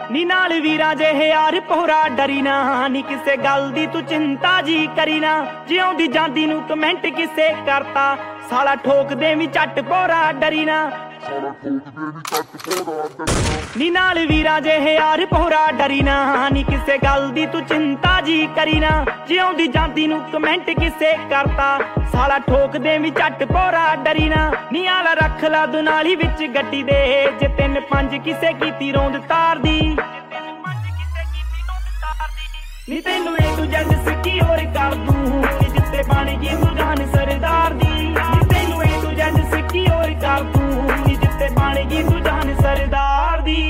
नी नाल वीरां जिहे यार पोहरा डरी ना, नी किसे गल दी तू चिंता जी करी ना। जिउंदी जांदी नू कमेंट किसे करता, साला ठोक दे भी झट पोहरा डरी ना। नी नाल वीरां जिहे यार पोहरा डरी ना, नी किसे गल दी तू चिंता जी करी ना। जिउंदी जांदी नू कमेंट किसे करता, साला ठोक दे भी झट पोहरा डरी ना। नी आला रख ला दुनाली विच गड्डी दे, जे 3-5 किसे कीती रौंद तार दी। नी तैनू ए तू जज सिक्की होर कर दूं, जित्ते बन गई तू जान सरदार दी। नी तैनू ए तू जज सिक्की होर कर दूं, जित्ते बन गई तू जान सरदार दी।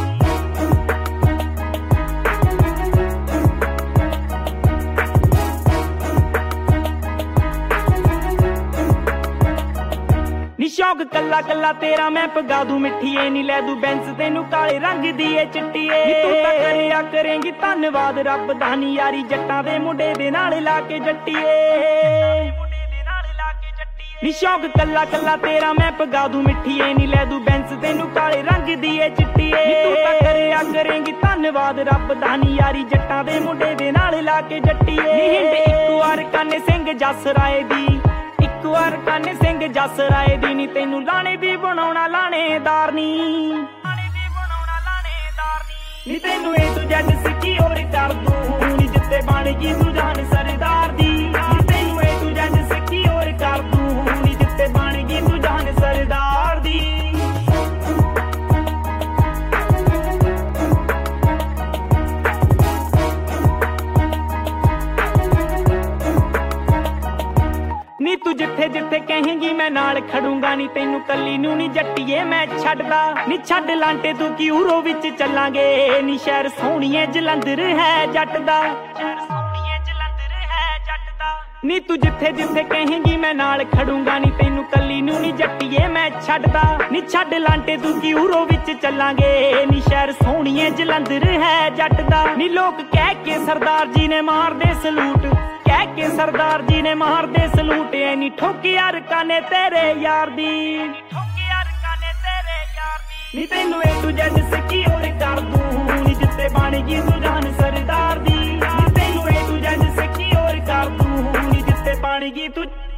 नी शौक कला कला तेरा मैं पगा दूं मिठीए, नी लै दूं बैंस तेनू काले रंग दी ए चिट्टीए। नी तू तां करिया करेंगी धन्नवाद रब दा, नी यारी जट्टां दे मुंडे दे नाल ला के जट्टीए। नी शौक कला कला तेरा मैं पगा दूं मिठीए, नी लै दूं बैंस तेनू काले रंग दी ए चिट्टीए। नी तू तां करिया करेंगी धन्नवाद रब दा, नी यारी जट्टां दे मुंडे दे नाल ला के जट्टीए। नी हिंड इक वार काने सिंह जस राए दी, इक वार काने सिंह जस राए दी। नी तैनू लाने दी बनाउणा लाणेदार नी, नी तैनू ए तू जज सिक्की होर कर दूं, नी जित्ते बन गई तू जान सरदार दी। नी तैनू ए तू जज सिक्की होर कर दूं, नी जित्ते बन गई तू जान सरदार दी। नी तू जिथे जिथे कहेंगी मैं नाल खड़ूंगा, नी तैनू कली नू नी जट्टीए मैं छड्डदा। नी छड्ड लांटे तू की उरो विच चलांगे, नी शहर सोहणीए जलंधर है जट दा। नी तू जिथे जिथे कहेंगी मैं नाल खड़ूंगा, नी तैनू कली नू नी जट्टीए मैं छड्डदा। नी छड्ड लांटे तू की उरो विच चलांगे, नी शहर सोहणीए जलंधर है जट दा। नी लोग कह के सरदार जी ने मार दे सलूट, कह के सरदार जी ने मार दे सलूट। नी ठोकी यार काने तेरे यार दी, नी तैनू ए तू जज सिक्की होर कर दूं, नी जित्ते बन गई तू जान सरदार दी। नी तैनू ए तू जज सिक्की होर कर दूं, नी जित्ते बन गई तू